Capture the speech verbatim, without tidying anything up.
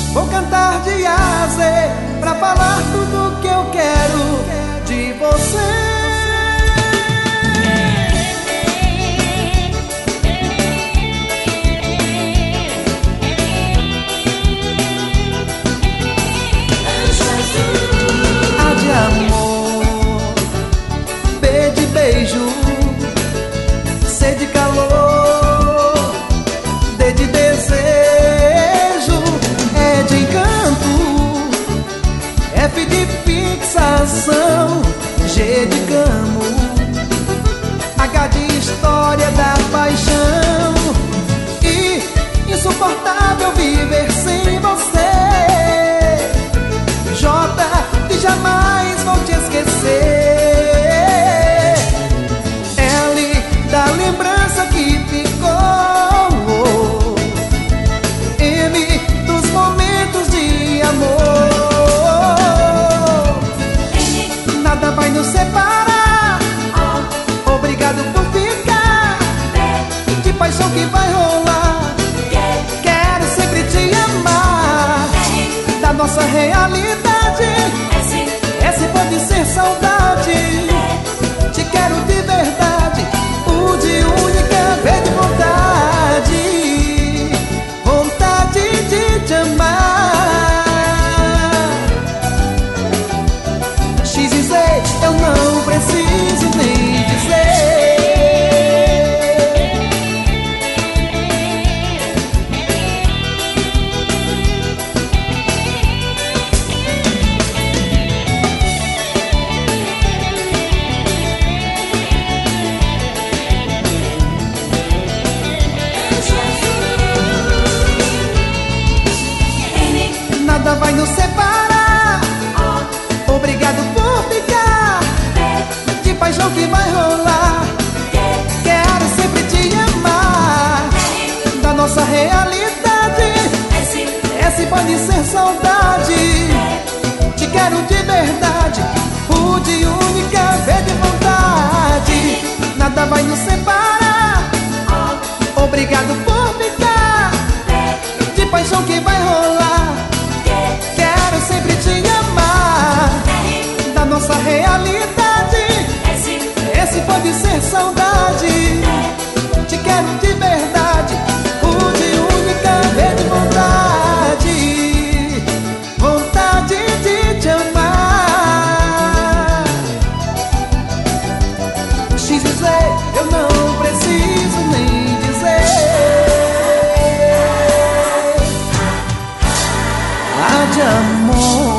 Vou cantar de A a Z pra falar tudo que eu quero de você. A de amor, B de beijo, C de calor, D de desejo, E de encanto, F de fixação, G de gamo, H de história da paixão. E insuportável viver sem você. J de jamais vou te esquecer. L da lembrança que ficou. M dos momentos de amor. Nada vai nos separar. Obrigado por ficar. De paixão que vai rolar. Quero sempre te amar. Da nossa realidade. Esse pode ser saudade. Te quero de verdade. O de única vez de vontade. Vontade de te amar. X e Z eu não preciso nem dizer. Nada vai nos separar. Obrigado por ficar. De paixão que vai rolar. Quero sempre te amar. Da nossa realidade. Esse pode ser saudade. Te quero de verdade. O de única vez de vontade. Nada vai nos separar. Obrigado por ficar. De paixão que vai rolar. Quero sempre te amar. Da nossa realidade. Esse pode ser saudade. Te quero de verdade. O de única vez de vontade. Vontade de te amar. X e Z eu não preciso nem dizer. A de amor.